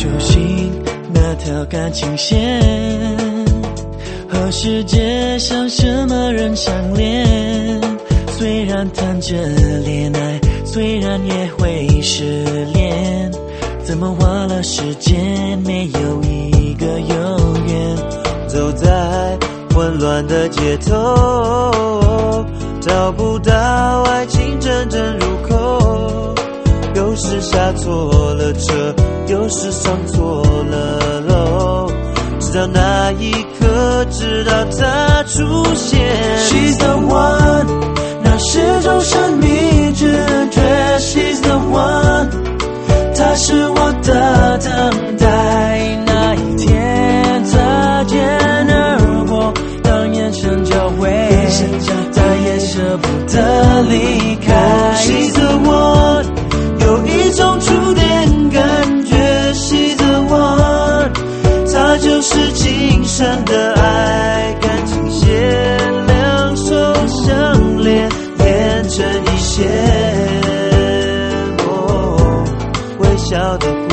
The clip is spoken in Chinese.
揪心那条感情线，和世界上什么人相连？虽然谈着恋爱，虽然也会失恋，怎么花了时间没有一个永远？ 走在混乱的街头，找不到爱情真正入口，有时下错了车，有时上错了楼，直到那一刻，直到他出现。 She's the one， 那是种神秘直觉。 She's the one， 她是我的等待。那一天擦肩而过，当眼神交汇，但也舍不得离开。 She's the one， 有一种触电感觉。 She's the one， 她就是今生的爱，感情线两手相连，连成一线，微笑的